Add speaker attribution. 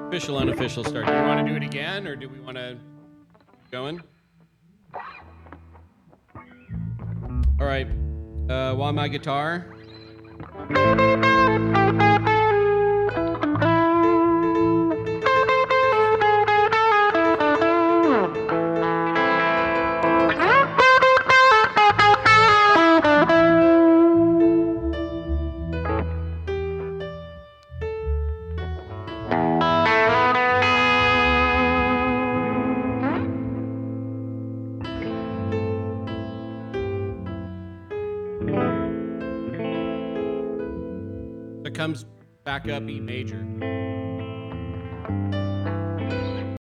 Speaker 1: Official, unofficial start. Do you want to do it again, or do we want to keep going? All right. While my guitar. It comes back up E major.